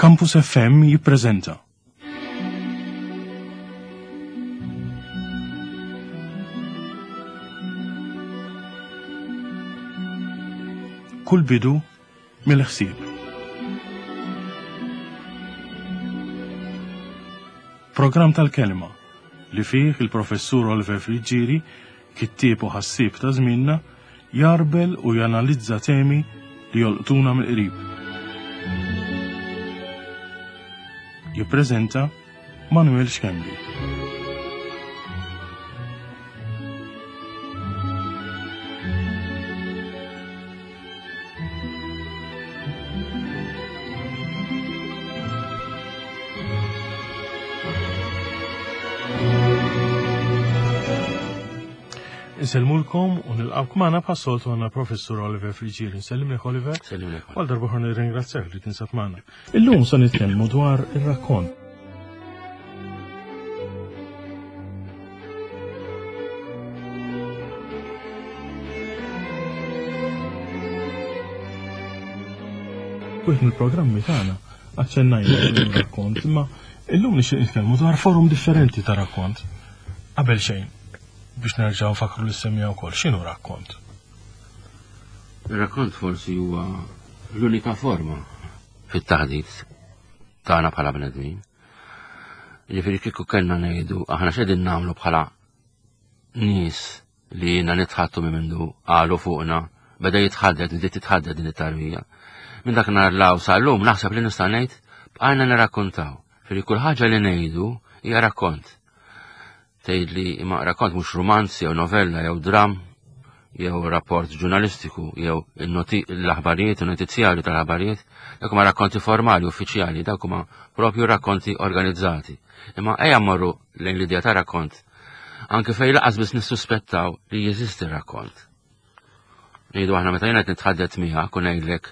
Campus FM jippreżenta. Kull bidu mill-ħsieb. Program tal-kelma li fih il-professur Oliver Friġġieri, kittieb u ħassieb ta' żmienna, jarbel u janalizza temi li jolqtuna mill-qrib. Jippreżenta Manuel Xkembi. Nselmulkom u nilqawk magħna bħas-soltu għandna Professur Oliver Friġġieri. Nsellimlek Oliver. Sellimlek. Għal darba ħor nirringrazzjak li tinsab magħna. Illum se nitkellmu dwar ir-rakkont. Wieħed mill-programmi tagħna aċċennajna ir-rakkont, imma illum nixtieq nitkellmu dwar forum differenti ta' rakkont. Qabel xejn, biex nerġgħu fakru li semmija wkoll, x'inhu rakkont? Ir-rakkont forsi huwa l-unika forma fit-taħdit tagħna bħala bnedmin. Jiġifieri kieku kellna ngħidu aħna x'qegħdin nagħmlu bħala nies li jiena nitħattu minn mindu qalu fuqna beda jitħadded bdiet titħadded din it-tarbija. Minn dak nhar law sal-lum naħseb li nista' ngħid bqajna nirrakkuntaw. Firri kull ħaġa li ngħidu hija rakkont. Tgħidli imma rakkont mhux romanzi jew novella jew dram jew rapport ġurnalistiku jew l-aħbarijiet u notizzjarju tal-aħbarijiet, dak huma rakkonti formali uffiċjali, dak huma propju rakkonti organizzati. Imma ejja mmorru lejn l-idea ta' rakkont anke fejn laqas biss nissuspettaw li jeżisti rakkont. Ngħidu aħna meta jiena qed nitħaddet miegħek u ngħidlek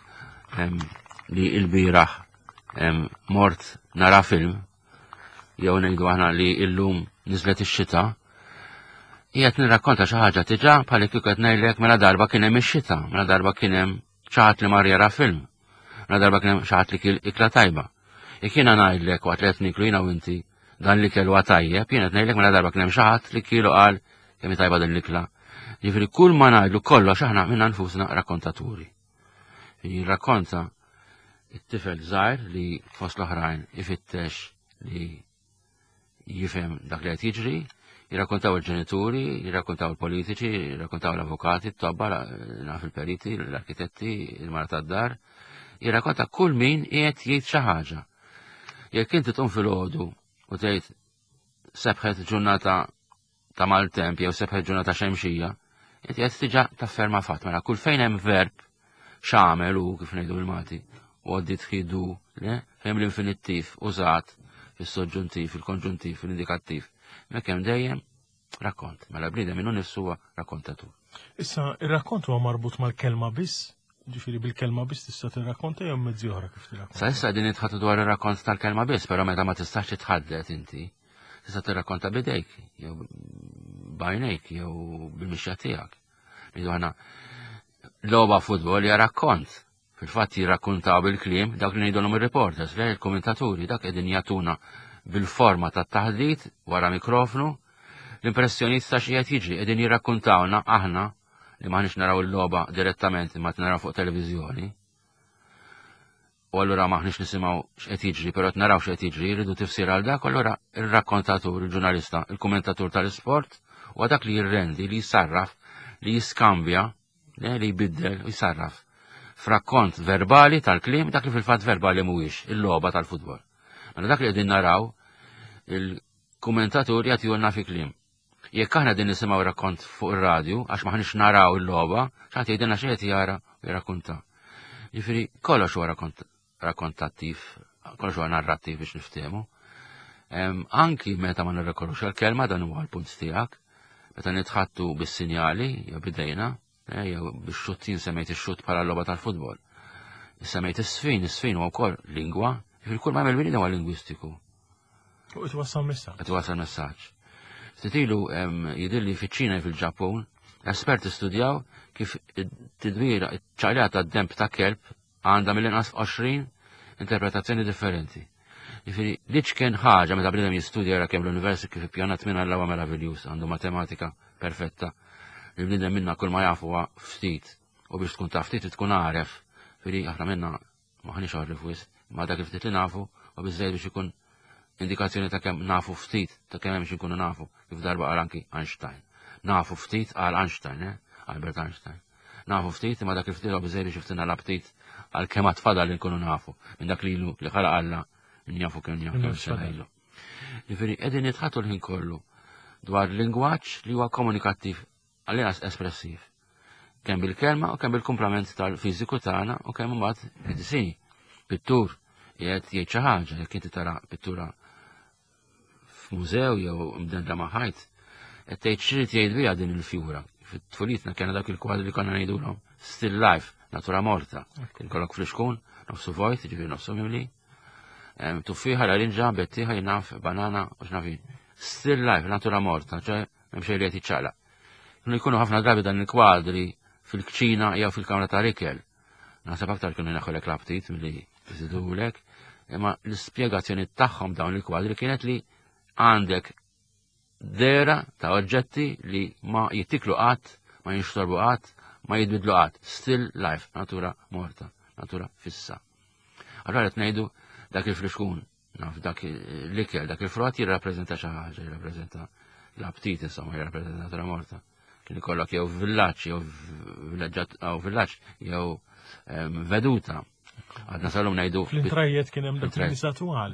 li l-bieraħ mort nara film jew ngħidu aħna li llum niżlet ix-xita, qiegħed nirrakkonta xi ħaġa diġà bħal kieku qed ngħidlek mela darba kien hemm ix-xita, mela darba kien hemm xi ħadd li mar jara film, mela darba kien hemm xi ħadd li kien ikla tajba. Jekk jiena ngħidlek waqt li qed niklu jiena u inti dan l-ikel huwa tajjeb, jien qed ngħidlek mela darba kien hemm xi ħadd li kielu qal kemm hi tajba din l-ikla. Jiġifieri kull ma ngħidlu kollox aħna minna nfusna rakkontaturi. Jirrakkonta it-tifel żgħir li fost l-oħrajn ifittex li jifhem dak li qed jiġri, jirrakkontaw il-ġenituri, jirrakkontaw il-politiċi, jirrakkontaw l-avukati, t-tobba, naf il-periti, l-arkitetti, il-mara tad-dar, jirrakkonta kull min qiegħed jgħid xi ħaġa. Jekk inti tqum filgħodu u tgħid sebħet ġurnata ta' maltemp jew sebħet ġurnata xemxija, inti qed tiġa tafferma fatt, mela kull fejn hemm verb x'għamel u kif ngħidu bil-Malti, u għaddit ħidu, fejn l-infinittiv użat fis-soġġuntiv, il-konġuntiv, l-indikattiv. Mek hemm dejjem rakkont, mela bniedem minnu nifsu huwa rakkontatur. Issa ir-rakkont huwa marbut mal-kelma biss, ġifieri bil-kelma biss tista' tirrakkonta jew mezzi oħra kif tirrakkonta. Sa issa din nitħattu dwar ir-rakkont tal-kelma biss, però meta ma tistax titħaddet inti, tista' tirrakkonta bidejk, jew bajnejk, jew bil-mixja tiegħek. Ngħidu aħna logħba futbol hija rakkont. Fil-fatt jirrakkuntaw bil-kliem dawk li ngħidulhom ir-reporters, le il-kommentaturi dak qegħdin jagħtuna bil-forma tat-taħdit wara mikrofonu l-impressjonijiet ta' xi qed jiġri, qegħdin jirrakkuntawna aħna li maħniex naraw il-logħba direttament imma naraw fuq televiżjoni. U allura maħniex nisimgħu x'qed jiġri, però qed naraw x'qed jiġri, jridu tifsir għal dak, allura ir-rakkontatur, il-ġurnalista, il-kummentatur tal-isport huwa dak li jirrendi, li jisarraf, li jiskambja, li jbiddel u jisarraf frakkont verbali tal-kliem dak li fil-fatt verbali mhuwiex il-logħba tal-futbol. Mela dak li qegħdin naraw il-kummentaturi qed jgħidulna fi kliem. Jekk aħna din nisimgħu rakkont fuq ir-radju għax maħniex naraw il-logħba, x'għad jgħidilna xi qed jara u jirrakkunta. Jiġifieri kollox huwa rakkontattiv, kollox huwa narrattiv biex niftehmu. Anki meta ma nirrekorrux il-kelma dan huwa l-punt tiegħek, meta nitħattu bis-sinjali jew bidejna, jew bix-xuttin semmejt ix-xutt bħala l-logħba tal-futbol. Semmejt is-sfin huwa wkoll lingwa, jiġifieri kull ma jagħmel bniedem huwa lingwistiku. U qed iwassal messaġġ. Qed iwassal messaġġ. Ftit ilu jidhirli fiċ-Ċina fil-Ġappun, esperti studjaw kif tidwira ċ-ċaqliqa tad-demp ta' kelb għandha mill-inqas 20 interpretazzjoni differenti. Jifieri liċ kien ħaġa meta bniedem jistudja jara kemm l-universi kif ippjanat minn Alla huwa meravigliuż, għandu matematika perfetta. Li bniedem minna kull ma jafu huwa ftit. U biex tkun taf ftit tkun għaref. Jifieri aħna minna maħniex għarrif wisq, ma dak il-ftit li nafu u biżżejjed biex ikun indikazzjoni ta' kemm nafu ftit, ta' kemm hemm biex inkunu nafu, kif darba qal anki Einstein. Nafu ftit għal Einstein, Albert Einstein. Nafu ftit imma dak il-ftit u biżżejjed biex iftina la ftit għal kemm tfadal li nkunu nafu minn dak li ħalaq Alla jafu kemm sejlu. Jifieri qegħdin nitħatu l-ħin kollu dwar lingwaġġ li huwa komunikattiv għall-inqas espressiv. Kemm bil-kelma u kemm bil-kumplament tal-fiżiku tagħna u kemm imbagħad qed pittur qiegħed jgħid xi ħaġa jekk inti tara pittura f'mużew jew mdendla ma' ħajt qed tgħid x'rid jgħid biha din il-fjura. Fit-tfulitna kien dak il-kwadri li konna ngħidulhom still life, natura morta. Kien kollok fl-ixkun, nofsu vojt, ġifieri nofsu mimli. Tuffiħa, larinġa, bettiħa, jinaf, banana, u x'nafin. Still life, natura morta, ċe hemm xejn li qed jiċċaqlaq. Kienu jkunu ħafna drabi dan il-kwadri fil-kċina jew fil-kamra ta' rikel. Naħseb aktar kienu naħolek labtit milli jżidulek, imma l-ispjegazzjoni tagħhom dawn il-kwadri kienet li għandek dera ta' oġġetti li ma jittiklu qatt, ma jinxtorbu qatt, ma jitbidlu qatt. Still life, natura morta, natura fissa. Allora qed ngħidu dak il-friskun, dak l-ikel, dak il-frott jirrappreżenta xi ħaġa, jirrappreżenta l-aptit insomma, jirrappreżenta natura morta. Kien ikollok jew villaġġ jew villaġġ jew veduta. Għadna salhom ngħidu. Fl-intrajiet kien hemm dak nisa twal.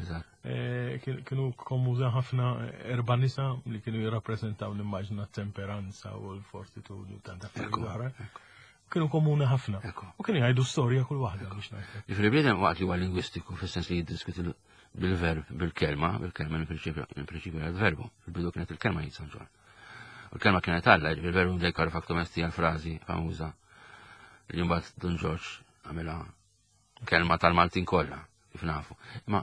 Kienu komuża ħafna erba' nisa li kienu jirrappreżentaw l-immaġna temperanza u l-fortitudu tant affarijiet oħra. Kienu komuni ħafna. U kienu jgħidu storja kull waħda biex ngħid. Jiġifieri bniedem waqt li huwa lingwistiku fis-sens li jiddiskuti bil-verb, bil-kelma mill-prinċipju għal-verbu. Fil-bidu kienet il-kelma jitsanġor. U l-kelma kienet Alla, il-verbu mdejkar faktum esti għal-frażi famuża li mbagħad Don George għamilha kelma tal-Maltin kollha, kif nafu. Imma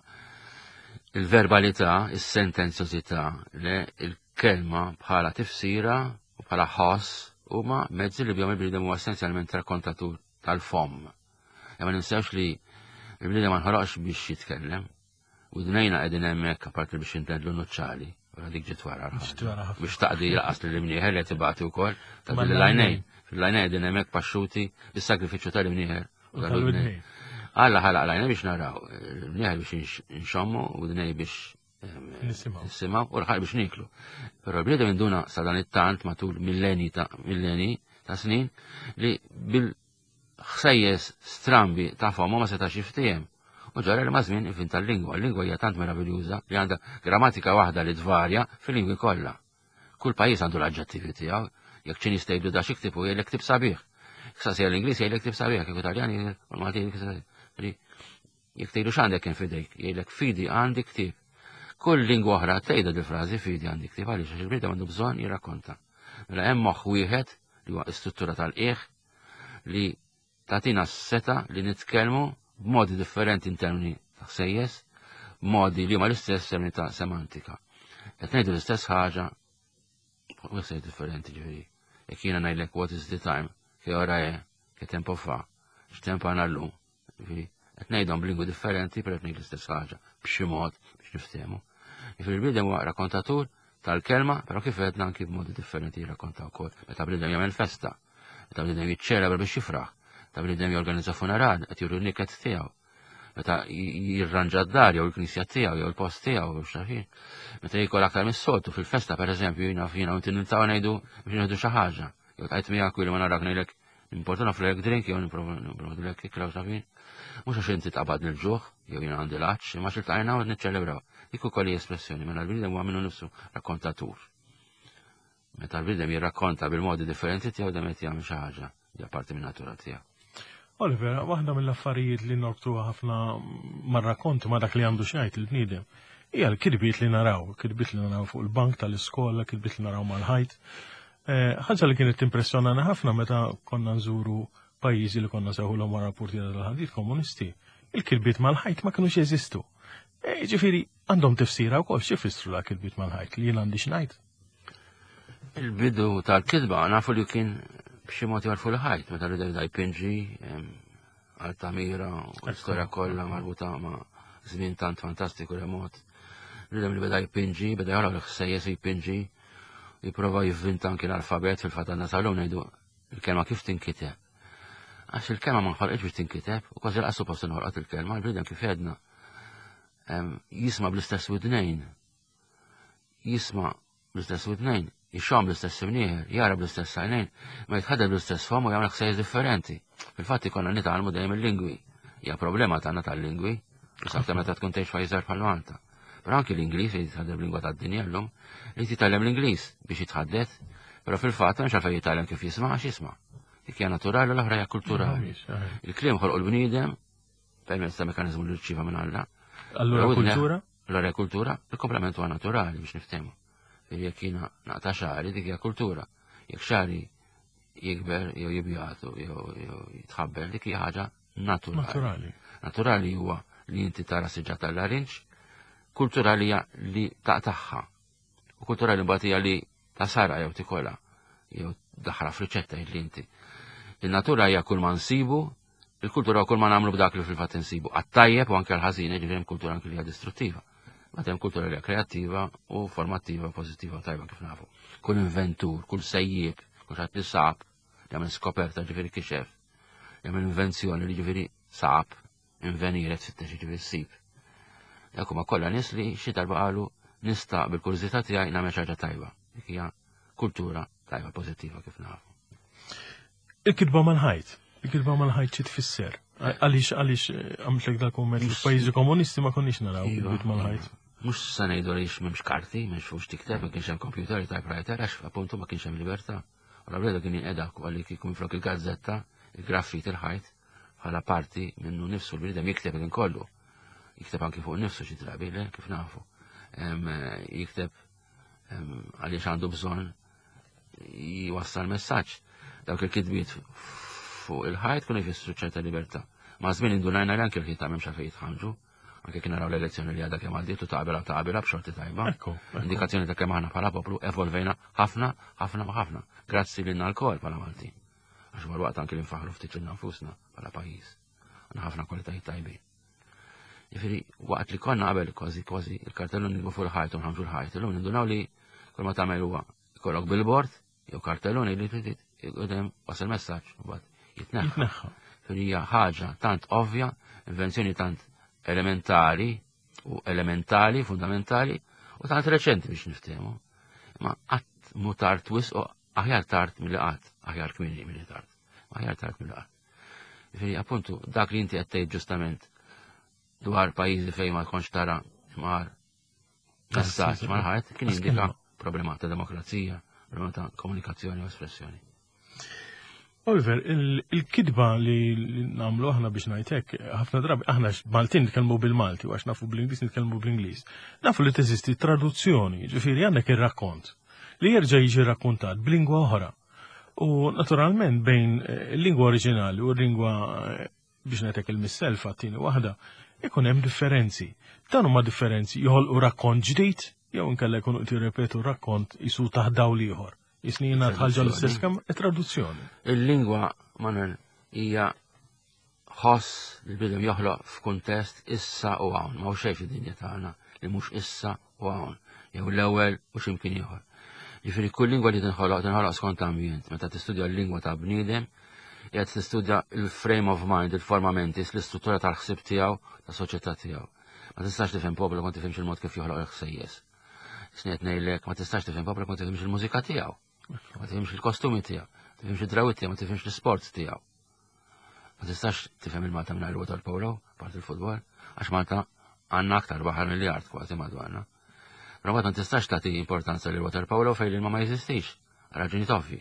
il-verbalità, is-sentenzjożità, il-kelma bħala tifsira u bħala ħoss huma mezzi li bjom il-bniedem huwa essenzjalment rakkontatur tal-fom. Ma ninsewx li il-bniedem ma nħoloqx biex jitkellem u dnejna qegħdin hemmhekk apart biex intendlu nuċċali, wara dik ġiet wara biex taqdi laqas li l-imnieħer li tibgħati wkoll ta' bil-lajnejn. Fil-lajnejn qegħdin hemmhekk paxxuti bis-sagrifiċċju tal-imnieħer u tal-udnej. Alla ħalaq lajna biex naraw, l-imnieħer biex nxommu u dnej biex nisimaw u l-ħar biex niklu. Pero l-bniedem induna sa dan it-tant matul milleni ta' snin li bil-ħsejjes strambi ta' fomu ma setax jiftijem. U ġara li mażmin ifin tal-lingwa. L-lingwa hija tant meraviljuża li għandha grammatika waħda li tvarja fil-lingwi kollha. Kull pajjiż għandu l-aġġettivi tiegħu. Jekk Ċiniż tgħidu da xi ktibu jgħidlek ktib sabiħ. Ksasija l-Ingliż jgħidlek ktib sabiħ, kif Italjan u l-Maltin jekk tgħidu x'għandek kien fidejk, jgħidlek fidi għandi ktib. Kull lingwa oħra tgħidha dil-frażi fidi għandi ktib għaliex għax il-bniedem għandu bżonn jirrakkonta. Mela hemm moħħ wieħed li huwa struttura tal-qiegħ li tagħtina s-seta li nitkellmu b'modi differenti in termini ta' ħsejjes, b'modi li huma l-istess termini ta' semantika. Qed ngħidu l-istess ħaġa u ħsejjes differenti ġifieri. Jekk jiena ngħidlek what is the time, che ora è, che tempo fa, x'tempo għandna llum. Ġifieri qed ngħidhom b'lingwi differenti per qed ngħid l-istess ħaġa b'xi mod biex niftehmu. Ġifieri l-bniedem huwa rakkontatur tal-kelma, però kif qedna anki b'modi differenti jirrakkonta wkoll. Meta bniedem jagħmel festa, meta bniedem jiċċelebra biex jifraħ, meta bniedem jorganizza funeral qed juru n-niket tiegħu, meta jirranġa d-dar jew il-knisja tiegħu jew il-post tiegħu jew x'nafin. Meta jkun aktar mis-soltu fil-festa pereżempju jiena u inti niltaqgħu ngħidu biex ngħidu xi ħaġa. Jew tqajt miegħek u li ma narak ngħidlek importu nofrek drink jew niprovdulek ikra x'nafin. Mhux għax inti tqabad lil-ġuħ jew jiena għandi l-għaġġ, imma xiltaqajna u niċċelebraw. Dik ukoll hija espressjoni mela l-bniedem huwa minnu nnifsu rakkontatur. Meta l-bniedem jirrakkonta bil-modi differenti tiegħu dejjem qed jagħmel xi ħaġa hija parti min-natura tiegħu. Oliver, waħda mill-affarijiet li norbtuha ħafna mar-rakkonti ma' dak li għandu xajt il-bniedem hija l-kidbiet li naraw fuq il-bank tal-iskola, kidbiet li naraw mal-ħajt. Ħaġa li kienet impressjonana ħafna meta konna nżuru pajjiżi li konna sewħulhom wara rapporti tal-ħadit komunisti. Il-kidbiet mal-ħajt ma kinux jeżistu. Ġifieri għandhom tifsira wkoll x'ifissru dak il-kidbiet mal-ħajt li jien għandi x'ngħid. Il-bidu tal-kidba nafu li kien b'xi mod jarfu l-ħajt, meta rridu jpinġi għal-Tamira u l-istorja kollha marbuta ma' żmien tant fantastiku remot. Nidem li beda jipinġi, beda jara l-ħsejjes jipinġi, jiprofa jivvinta anki l-alfabet fil-fatanna tal-lum ngħidu il-kelma kif tinkiteb. Għax il-kelma ma nħolqitx biex tinkiteb, u kważi laqas suppost inħolqot il-kelma, l-bniedem kif edna jisma' bl-istess widnejn. Jisma' bl-istess widnejn, jixxom bl-istess imnieħer, jara bl-istess għajnejn, ma jitħaddel bl-istess fom u jagħmel ħsejjes differenti. Fil-fatt ikollna nitgħallmu dejjem il-lingwi. Hija problema tagħna tal-lingwi, u sabta meta tkun tgħix pajjiż bħal Malta. Però anke l-Ingliż li jitħaddem lingwa tad-dinja llum, li titgħallem l-Ingliż biex jitħaddet, però fil-fatt mhux għalfejn jitgħallem kif jisma' għax jisma'. Dik hija naturali u l-oħra hija kulturali. Il-kliem ħolqu l-bniedem permezz ta' mekkaniżmu li rċieva minn Alla. Allura kultura? Allora kultura, il-komplement huwa naturali biex niftehmu. Jekk jiena naqta' xari dik hija kultura. Jekk xari jikber jew jibjatu jew jitħabbel dik hija ħaġa naturali. Naturali huwa li inti tara siġġa tal-larinġ, kulturali hija li taqtaħħa. U kulturali mbagħad hija li tasara jew tikola jew daħra f'riċetta li inti. Il-natura hija kull ma nsibu, il-kultura kull ma nagħmlu b'dak li fil-fatt insibu. Għat-tajjeb u anke l-ħażin jiġifieri kultura anke li hija distruttiva. Ma hemm kultura li hija kreattiva u formattiva, pożittiva u tajba kif nafu. Kull inventur, kull sejjieb, kull ħadd li sab, jagħmel skoperta ġifieri kixef, jagħmel invenzjoni li ġifieri sab, inveniret fittex ġifieri ssib. Dak huma kollha nies li xi darba qalu nista' bil-kurżità tiegħi nagħmel xi ħaġa tajba. Dik hija kultura tajba pożittiva kif nafu. Il-kitba mal-ħajt. Il-kitba mal-ħajt xi tfisser. Għaliex għamlek dal-kumment f'pajjiżi komunisti ma konniex naraw il-kitba mal-ħajt. Mux sa ngħidu għaliex m'hemmx karti, m'hemmx fuq tikteb, ma kienx hemm kompjuter typewriter, għax appuntu ma kienx hemm libertà. U l-għabda kien jinqeda għalli kieku minflok il-gazzetta, il-graffiti il-ħajt, bħala parti minnu nifsu l-bniedem jikteb kien kollu. Jikteb anki fuq nifsu xi drabi, kif nafu. Jikteb għaliex għandu bżonn jwassal messaġġ. Dawk il-kitbiet fuq il-ħajt kienu jfissru ċerta libertà. Ma' żmien indunajna li anke l-ħiet m'hemmx għalfejn jitħanġu. Anke kien naraw l-elezzjoni li għadha kemm għaddiet u taqbela b'xorti tajba. Indikazzjoni ta' kemm aħna bħala poplu evolvejna ħafna ma' ħafna. Grazzi lilna l-kol bħala Maltin. Għax waqt anke li nfaħru ftit lilna nfusna bħala pajjiż. Għandna ħafna kwalitajiet tajbin. Jifieri waqt li konna qabel kważi il-kartellun nilbu fuq il-ħajt u nħamġu l-ħajt. Illum nindunaw li kull ma tagħmel huwa jkollok billboard jew kartellun li trid qudiem wasal messaġġ u bagħad jitneħħa. Hija ħaġa tant ovvja, invenzjoni tant elementari u elementali, fundamentali, u tant reċenti biex niftehmu. Ma qatt mu tard wisq u aħjar tard milli qatt, aħjar kmieni milli tard. Aħjar tard milli qatt. Jifieri appuntu dak li inti qed tgħid ġustament dwar pajjiżi fejn ma tkunx tara mar messaġġ mal-ħajt kien jindika problema ta' demokrazija, problema ta' komunikazzjoni u espressjoni. Oliver, il-kidba li namlu aħna biex najtek, ħafna drabi, aħna Maltin nitkellmu bil-Malti, għax nafu bl-Inglis nitkellmu bl-Inglis. Nafu li teżisti traduzzjoni, ġifiri għandek il-rakkont, li jerġa' jiġi rakkontat b'lingwa oħra. U naturalment bejn il-lingwa oriġinali u l-lingwa biex najtek il-misselfa tini waħda, ikun hemm differenzi. Dan huma differenzi joħolqu rakkont ġdid, jew inkella jkunu qed jirrepetu rakkont jisu taħdaw liħor. Jisnina tħalġa l-istess kam traduzzjoni. Il-lingwa, Manuel, hija ħoss li bidem joħloq f'kuntest issa u hawn, ma hu xejn fid-dinja tagħna li mhux issa u hawn, jew l-ewwel u x'imkien ieħor. Jifieri kull lingwa li tinħoloq skont ambjent. Meta tistudja l-lingwa ta' bniedem, qiegħed tistudja il-frame of mind, il-forma mentis, l-istruttura tal-ħsieb tiegħu, ta' soċjetà tiegħu. Ma tistax tifhem poplu ma tifhimx il-mod kif joħloq il-ħsejjes. Sniet ngħidlek ma tistax tifhem poplu ma tifhimx il-mużika tiegħu. Ma tifhimx il-kostumi tiegħu, ma tifhimx id-drawit tiegħu, ma tifhimx l-isports tiegħu. Ma tistax tifhem il-Malta mingħajr water polo, part il-futbol, għax Malta għandna aktar baħar miljard kważi madwarna. Però ma tistax tagħti importanza lil water polo fejn l-ilma ma jeżistix, raġuni ovvji.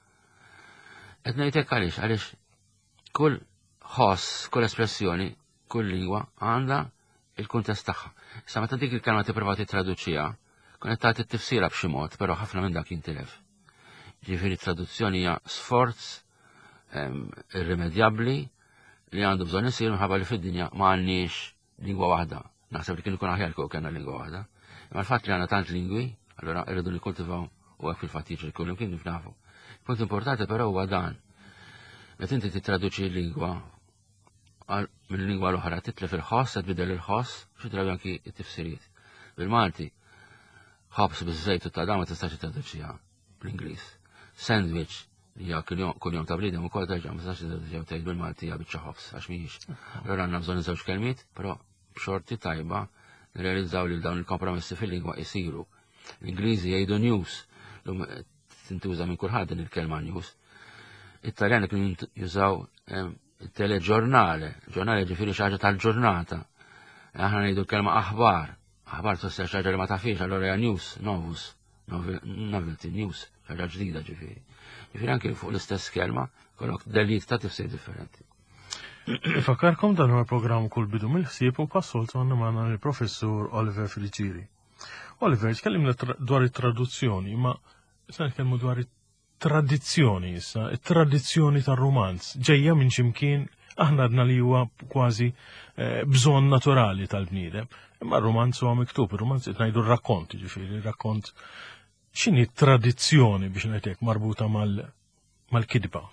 Qed ngħidlek għaliex kull ħoss, kull espressjoni, kull lingwa għandha il-kuntest tagħha. Issa meta dik il-kelma tipprova titraduċiha, kun qed tagħti t-tifsira b'xi mod, però ħafna minn dak jintilef. Ġifieri traduzzjoni hija sforz irrimedjabbli li għandu bżonn isir minħabba li fid-dinja ma għandniex lingwa waħda. Naħseb li kien ikun aħjar kieku kellna lingwa waħda. Imma l-fatt li għandna tant lingwi, allura irridu nikkultivaw u hekk fil-fatt jiġri kull imkien kif nafu. Punt importanti però huwa dan. Meta inti titraduċi l-lingwa mill-lingwa l-oħra titlef il-ħoss, tbidel il-ħoss, xi drabi anki t-tifsiriet. Bil-Malti, ħabs biż-żejt ta' ma tistax traduċiha bl-Ingliż. Sandwich li hija kuljum ta' bliedem ukoll terġa' ma tistax traduċiha tgħid bil-Malti hija biċċa ħobs għax mhijiex. Allura għandna bżonn iżewġ kelmiet, però b'xorti tajba nirrealizzaw li dawn il-kompromessi fil-lingwa jsiru. L-Ingliżi jgħidu news, tintuża minn kulħadd din il-kelma news. It-Taljani kienu jużaw il-teleġurnale, ġurnale ġifieri xi ħaġa tal-ġurnata. Aħna ngħidu l-kelma aħbar. Aħbar tfisser xi ħaġa li ma tafix, allura hija news, novus, novelty, news, xi ħaġa ġdida ġifieri. Ġifieri anke fuq l-istess kelma kollok delit ta' tifsir differenti. Fakarkom dan huwa programm kull bidu mill-ħsieb u passoltu għandna magħna il-professur Oliver Friġieri. Oliver, tkellimna dwar it-traduzzjoni, ma se nitkellmu dwar it-tradizzjoni issa, it-tradizzjoni tar-romanz ġejja minn x'imkien aħna għadna li huwa kważi bżonn naturali tal-bniedem. Imma r-romanz huwa miktub, ir-romanz qed ngħidu r-rakkont, ġifieri rakkont x'inhi tradizzjoni biex ngħidlek marbuta mal-kidba.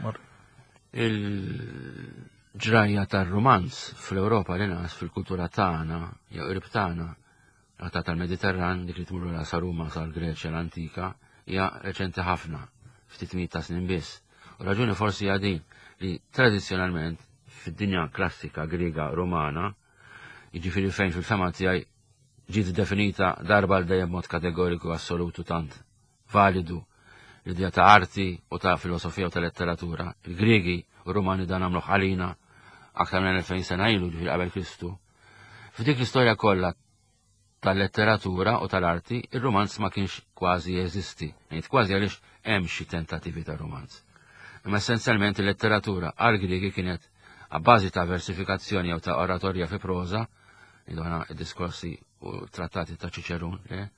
Il-ġrajja tar-romanz fl-Ewropa l-inqas fil-kultura tagħna jew qrib tagħna ta' tal-Mediterran dik li tmur sa Ruma sal-Greċja l-Antika hija reċenti ħafna, ftit miet ta' snin biss. U raġuni forsi hija din li tradizzjonalment fid-dinja klassika Griega Romana, jiġifieri fejn fil-fema tiegħi ġiet definita darba l dejjem mod kategoriku assolutu tant validu l-idea ta' arti u ta' filosofija u ta' letteratura. Il-Griegi u Rumani dan għamluh għalina aktar minn 2000 sena ilu ġifieri qabel Kristu. F'dik l-istorja kollha tal-letteratura u tal-arti, ir-romanz ma kienx kważi jeżisti. Ngħid kważi għaliex hemm xi tentattivi ta' romanz. Imma essenzjalment il-letteratura għal-Griegi kienet għabbażi ta' versifikazzjoni jew ta' oratorja fi proza, id-għana id-diskorsi u trattati ta' Cicerun,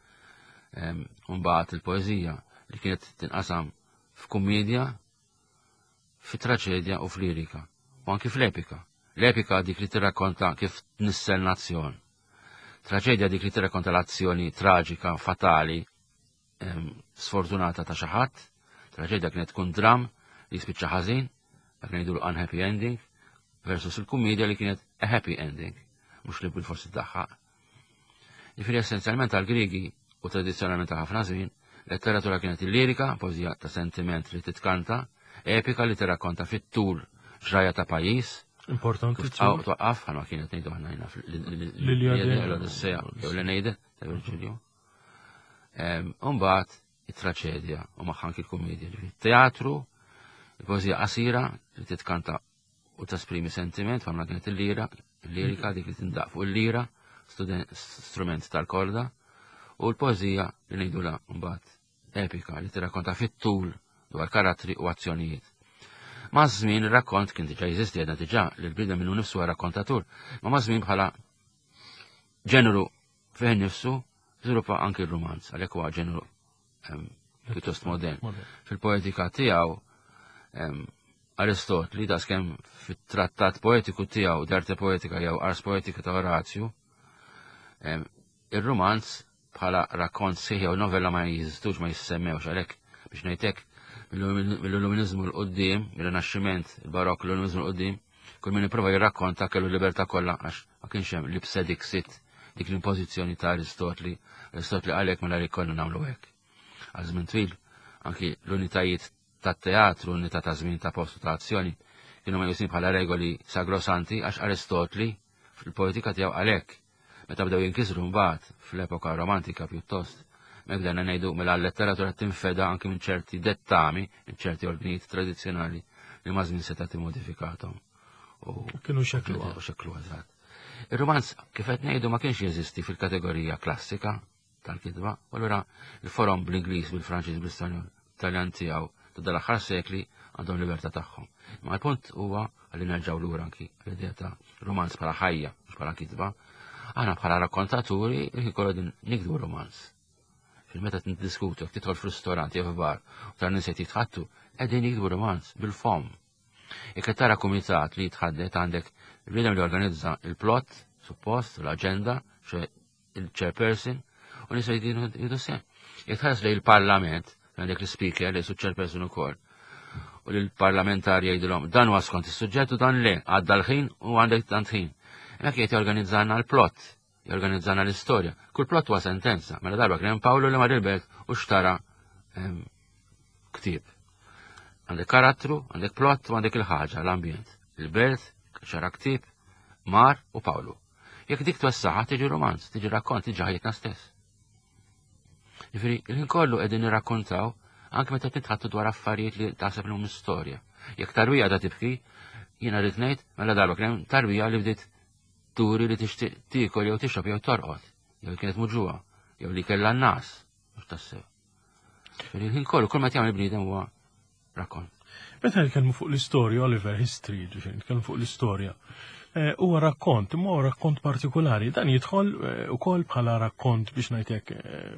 mbagħad il-poezija li kienet tinqasam f'kummedja, fi traċedja u f'lirika, u anki fl-epika. L-epika dik li tirrakkonta kif tnissel nazzjon. Traċedja dik li tirrakkonta l-azzjoni traġika, fatali, sfortunata ta' xi ħadd. Traċedja kienet tkun dram li spiċċa ħażin, dak ngħidu unhappy ending, versus il-kummedja li kienet a happy ending, mhux li bil-forsi tdaħħaq. Jifieri essenzjalment għal-Griegi u tradizzjonalment ta' ħafna żmien, letteratura kienet il-lirika, poeżija ta' sentiment li titkanta, epika li tirrakkonta fit-tul ġraja ta' pajjiż. Importanti twaqqaf ħalma kienet ngħidu aħna jiena l-Odisseja jew l-Eneide ta' Virgilju. Mbagħad it-traċedja u magħha anke l-kumedja. Teatru, il-poeżija qasira li titkanta u tesprimi sentiment, famna kienet il-lirika dik li tindaq fuq il-lira, strument tal-korda, u l-poezija li ngħidula mbagħad epika li tirrakkonta fit-tul dwar karattri u azzjonijiet. Ma' żmien ir-rakkont kien diġà jeżisti għedna diġà li l-bniedem minnu nifsu rakkontatur, ma' żmien bħala ġeneru fih nifsu żviluppa anke r-romanz, għalhekk huwa ġeneru pjuttost modern. Fil-poetika tiegħu Aristotli da skemm fit-trattat poetiku tiegħu d'arte poetika jew ars poetika ta' Orazju, ir-romanz bħala rakkont sieħ jew novella ma jeżistux ma jissemmewx għalhekk biex ngħidlek mill-Illuminizmu l-qoddim, mill-Rinaxximent, il-Barokk, l-Illuminizmu l-qoddim, kull min ipprova jirrakkonta kellu libertà kollha għax ma kienx hemm libsa dixit dik l-impożizzjoni ta' Aristotli. Aristotli għalhekk mela jkollna nagħmlu hekk. Għal żmien twil anki l-unitajiet tat-teatru, l-unità ta' żmien ta' postu ta' azzjoni kienu meqjusin bħala regoli sagrosanti għax Aristotli fil-poetika tiegħu għalhekk meta bdew jinkisru mbagħad fl-epoka romantika pjuttost Megdana ngħidu mela l-letteratura tinfeda anke minn ċerti dettami, minn ċerti ordnijiet tradizzjonali li ma żmien seta' timmodifikathom. Kienu xeklu eżatt. Ir-romanz kif qed ngħidu ma kienx jeżisti fil-kategorija klassika tal-kitba, u allura il-forom bl-Ingliż, bil-Franċiż, bl-Ispanjol, Taljan tiegħu ta' dal-aħħar sekli għandhom libertà tagħhom. Ma l-punt huwa għalli nerġgħu lura anki l-idea ta' romanz bħala ħajja, mhux bħala kitba. Aħna bħala rakkontaturi jkollu din nikdbu romanz. Fil-meta niddiskutu jekk tidħol f'ristorant jew f'bar u tar nies qed jitħattu, qegħdin jikdbu romanz bil-fom. Jekk qed tara kumitat li jitħaddet għandek il-bniedem li organizza il-plot, suppost, l-aġenda, il-chairperson, u nisa jdidu sem. Jekk tħares li il-parlament, għandek l-speaker li su chairperson ukoll. u l-parlamentari jgħidulhom dan huwa skont is-suġġett u dan le, għadda l-ħin u għandek tant ħin. Hekk qed jorganizzana l-plott, jorganizzana l-istorja. Kull plott huwa sentenza, mela darba kien hemm Pawlu li mar il-belt u xtara ktieb. Għandek karattru, għandek plott u għandek il-ħaġa, l-ambjent. Il-belt, xara ktieb, Mar u Pawlu. Jekk dik twessaħa tiġi romanz, tiġi rakkont, tiġi ħajjitna stess. Ġifieri, il-ħin kollu qegħdin nirrakkontaw anke meta titħattu dwar affarijiet li taħseb lhom istorja. Jekk tarwija da tibki, jiena rrid ngħid mela darba kien hemm tarwija li bdiet turi li tixtieq tiekol jew tixrob jew torqod, jew kienet muġuha, jew li kellha n-nas, mhux tassew. Ġifieri il-ħin kollu kull ma jagħmel bniedem huwa rakkont. Meta nitkellmu fuq l-istorja, Oliver, history, ġifieri nitkellmu fuq l-istorja. Huwa rakkont, imma huwa rakkont partikolari. Dan jidħol ukoll bħala rakkont biex ngħidlek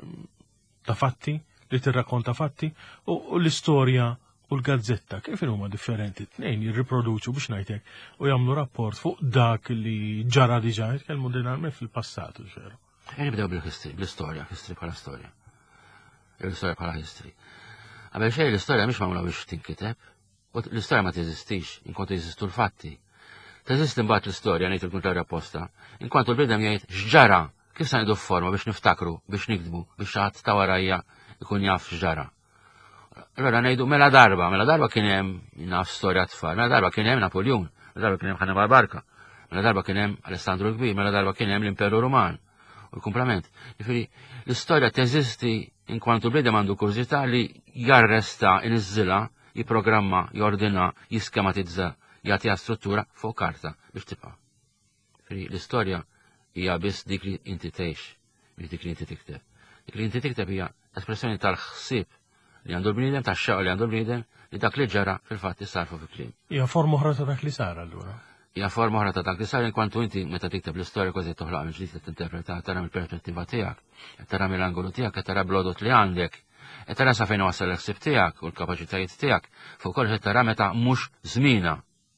ta' fatti, li tirrakkonta fatti, u l-istorja u l-gazzetta kif huma differenti. Tnejn jirriproduċu biex ngħidlek u jagħmlu rapport fuq dak li ġara diġà jitkellmu dinarme fil-passat ġveru. Nibdew bil-history, bl-istorja, history bħala storja. L-istorja bħala history. Għabel xejn l-istorja mhix magħmula biex tinkiteb, u l-istorja ma teżistix, inkontu jeżistu l-fatti. Teżisti mbagħad l-istorja ngħid il-kuntrarja apposta, inkwantu l-bniedem jgħid x'ġara, kif se ngħidu f'forma biex niftakru, biex nikdbu, biex xi ħadd ta' warajja ikun jaf x'ġara. Allora ngħidu mela darba kien hemm naf storja tfal, mela darba kien hemm Napoleon, mela darba kien hemm Hannibal Barca, mela darba kien hemm Alessandro l-Kbir, mela darba kien hemm l-Imperu Ruman. U l-kumplament. Ġifieri l-istorja teżisti inkwantu l-bniedem għandu kurżità li jarresta iniżżilha, jipprogramma, jordina, jiskematizza, jagħtiha struttura fuq karta biex tibqa'. L-istorja hija biss dik li inti tgħix, mhix dik li inti tikteb. Dik li inti tikteb hija espressjoni tal-ħsieb li għandu l-bniedem, tax-xewq li għandu l-bniedem li dak li ġara fil-fatt isarfu fi-kliem. Hija forma oħra ta' dak li sar allura. Hija forma oħra ta' dak li sar inkwantu inti meta tikteb l-istorja kważi toħloq minn ġdid tinterpreta tara mill-perspettiva tiegħek, tara mill-angolu tiegħek, tara blodot li għandek, tara sa fejn wasal l-ħsieb tiegħek u l-kapaċitajiet tiegħek, fuq kollox tara meta mhux żmiena.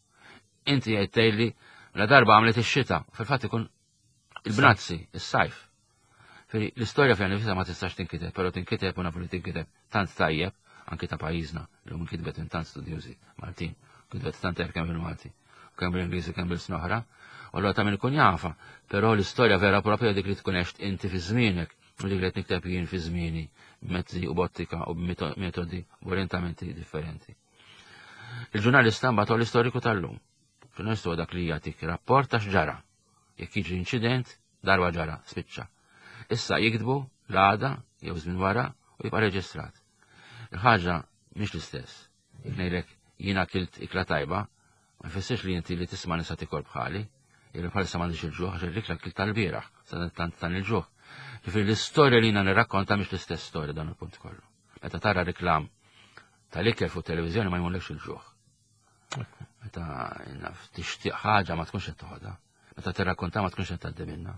Inti qed tgħidli la darba għamlet ix-xita, fil-fatt ikun il-bnazzi, is-sajf. L-istorja fejn nifisha ma tistax tinkiteb, però tinkiteb u nafu li tinkiteb tant tajjeb anke ta' pajjiżna li hum kitbet minn tant studjużi Maltin, kitbet tant kemm bil-Malti, kemm bil-Ingliżi, kemm bil-snoħra, u allura ta' min ikun jafa, però l-istorja vera propja dik li tkun għext inti fi żmienek u dik li qed nikteb jien fi żmieni b'mezzi u bottika u b'metodi u orientamenti differenti. Il-ġurnalista mbagħad l-istoriku tal-lum. Ġurnalistu dak li jagħtik rapport ta' x'ġara. Jekk jiġi inċident, darba ġara, spiċċa. Issa jikdbu l-għada jew żmien wara u jibqa' reġistrat. Il-ħaġa mhix l-istess. Jekk ngħidlek jiena kilt ikla tajba, ma jfissirx li inti li tisma' nisa tikol bħali, jew bħalissa m'għandix il-ġuħ għax l-ikla kilt tal-bieraħ, sa tant tan il-ġuħ. Ġifieri l-istorja li jiena nirrakkonta mhix l-istess storja dan il-punt kollu. Meta tara riklam tal-ikel fuq televiżjoni ma jmurlekx il-ġuħ. Meta tixtieq ħaġa ma tkunx qed toħodha. Meta tirrakkonta ma tkunx qed tgħaddi minnha.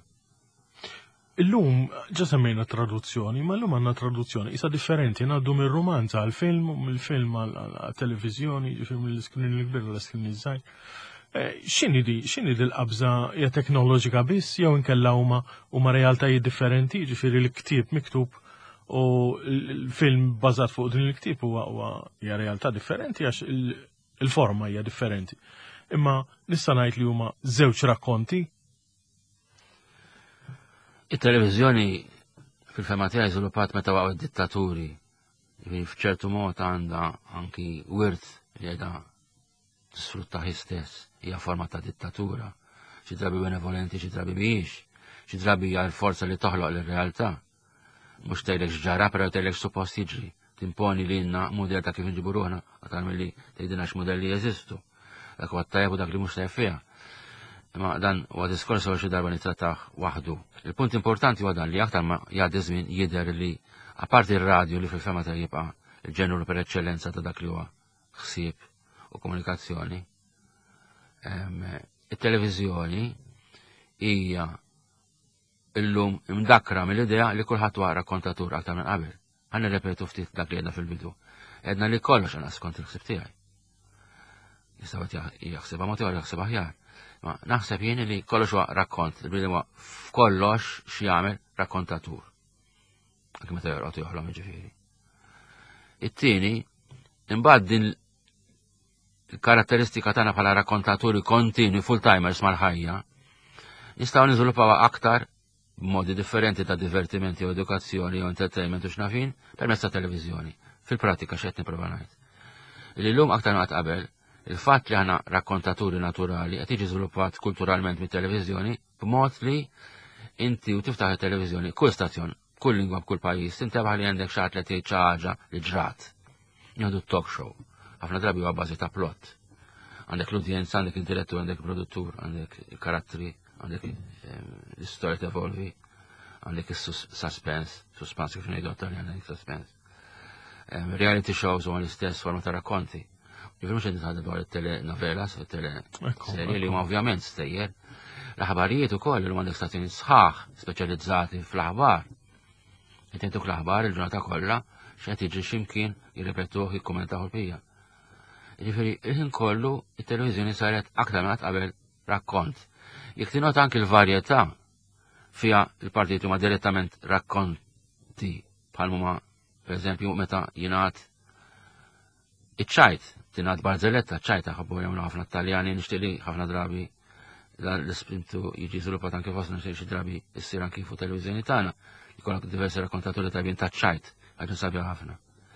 Illum ġa semmejna traduzzjoni, ma llum għandna traduzzjoni isa differenti, ngħaddu mir-romanza għall-film u mill-film għall-televiżjoni, ġifier mill-iskrin il-kbir l-iskrin iż-żgħir. X'inhi di l-qabża hija teknoloġika biss jew inkella huma realtajiet differenti, ġifieri l-ktieb miktub u l-film bbażat fuq din il-ktieb huwa hija realtà differenti għax il-forma hija differenti. Imma nista' ngħid li huma żewġ rakkonti. Il-televiżjoni fil-fema tiegħi żviluppat meta waqgħu id-dittaturi. F'ċertu mod għandha anki wirt li qiegħda tisfrutta hi stess. Hija forma ta' dittatura. Xi drabi benevolenti, xi drabi mhijiex. Xi drabi hija l-forza li toħloq lir-realtà. Mhux tgħidlek x'ġara, però tgħidlek suppost jiġri. Timponi lilna mudell ta' kif inġibu ruħna, aktar milli tgħidilna x'mudelli jeżistu. Dak huwa tajjeb u dak li mhux tajjeb fiha. Imma dan huwa diskors xi darba nittrattah waħdu. Il-punt importanti huwa dan li aktar ma jgħaddi żmien jidher li apparti r-radju li fil-fema ta' jibqa' il-ġenru per eċċellenza ta' dak li huwa ħsieb u komunikazzjoni. Il-televiżjoni hija illum imdakra mill-idea li kulħadd huwa rakkontatur aktar minn qabel. Ħa nirrepetu ftit dak li għedna fil-bidu. Għedna li kollox għana skont il-ħsib tiegħi. Jistgħu jaħsibha mod ieħor jaħseb aħjar. Ma naħseb jien li kollox huwa rakkont, il-bniedem huwa f'kollox x'jagħmel rakkontatur. Anke meta jorqod joħlom jiġifieri. It-tieni imbagħad din il-karatteristika tagħna bħala rakkontaturi kontinwi full-timers mal-ħajja, nistgħu niżviluppaw aktar b'modi differenti ta' divertimenti u edukazzjoni u entertainment u x'nafin permezz ta' televiżjoni. Fil-pratika x'qed nipprova ngħid. Illum aktar ma qabel, il-fatt li aħna rakkontaturi naturali qed jiġi żviluppat kulturalment mit-televiżjoni b'mod li inti u tiftaħ it-televiżjoni kull stazzjon, kull lingwa b'kull pajjiż, tintebaħ li għandek xi ħadd li xi ħaġa li ġrat. Jgħidu talk show. Ħafna drabi huwa bażi ta' plott. Għandek l-udjenza, għandek il-direttur, għandek il-produttur, għandek il-karattri, għandek l-istorja tevolvi, għandek il-suspense kif ngħidu Taljan għandek suspense. Reality shows huma l-istess forma ta' rakkonti. Jifir mux għedin dwar il-telenovelas, il-teleserji li huma ovvjament stejjer. L-aħbarijiet ukoll li għandek stazzjoni sħaħ speċjalizzati fl-aħbar. Jtentuk l-aħbar il-ġurnata kollha x'qed jiġri x'imkien jirrepetuh jikkommentaw il-pija. Jiġifieri il-ħin kollu it-televiżjoni saret aktar ma qabel rakkont. Jekk tinota anke l-varjetà fiha il-partijiet huma direttament rakkonti bħal huma pereżempju meta jingħad iċ-ċajt, tingħad barzelletta ċajta ħabbu jagħmlu ħafna Taljani nixtieq li ħafna drabi l-ispintu jiġi żviluppat anke fostna xi drabi issir anke fuq televiżjoni tagħna. Jkollok diversi rakkontaturi tajbin ta' ċajt, ħaġa sabiħa ħafna.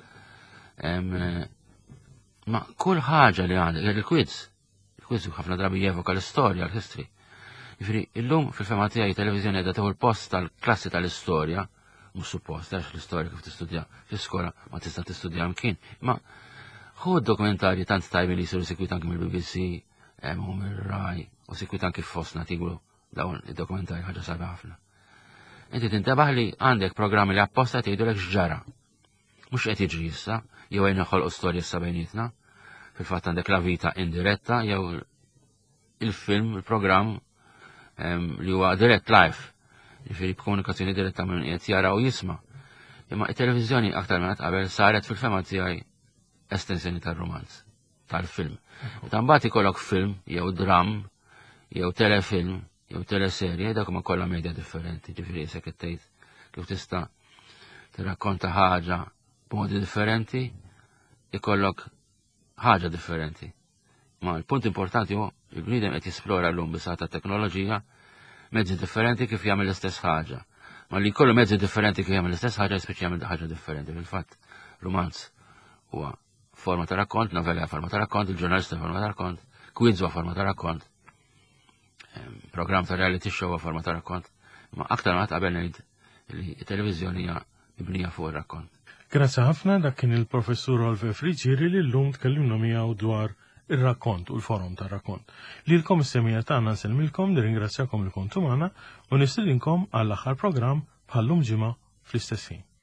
Ma kull ħaġa li għandek, il-quiz ħafna drabi jevoka l-istorja, l-history. Jiġifieri illum fil-fema tiegħi televiżjoni qiegħda tieħu l-post tal-klassi tal-istorja, mhux suppost għax l-istorja kif tistudja fl-iskola ma tista' tistudja mkien, ma ħu dokumentarji tant tajbin li jsiru sikwit anke mill-BBC, u mill-Rai, u sikwit anke f'fostna tigru dawn id-dokumentarji ħaġa sabiħa ħafna. Inti tintebaħ li għandek programmi li apposta tgħidulek x'ġara. Mhux qed jiġri issa, jew għajn noħolqu storja issa bejnietna. Fil-fatt għandek la vita indiretta jew il-film, il-programm li huwa direct live, jiġifieri b'komunikazzjoni diretta minn qed jara u jisma'. Imma t-televiżjoni aktar minn qabel saret fil-fema tiegħi estensjoni tal-romanz, tal-film. Tambagħad ikollok film, jew dram, jew telefilm, jew teleserje, dak ma kollha medja differenti, ġifieri se tgħid kif tista' tirrakkonta ħaġa b'modi differenti, ikollok ħaġa differenti. Ma l-punt importanti hu il-bniedem qed jisplora llum bisgħa ta' teknoloġija mezzi differenti kif jagħmel l-istess ħaġa. Ma li jkollu mezzi differenti kif jagħmel l-istess ħaġa jispiċ jagħmel ħaġa differenti. Fil-fatt romanz huwa forma ta' rakkont, novella forma ta' rakkont, il-ġurnalista forma ta' rakkont, quiz huwa forma ta' rakkont, program ta' reality show huwa forma ta' rakkont, ma aktar ma qabel ngħid li t-televiżjoni hija mibnija fuq ir-rakkont. Grazzi ħafna dak kien il-professur Olve Friġieri li llum tkellimna miegħu dwar ir-rakkont u l-forum ta' rakkont. Lilkom is-semija tagħna nsellmilkom nirringrazzjakom li kontu magħna u nistidinkom għall-aħħar programm bħallum ġimgħa fl-istess ħin.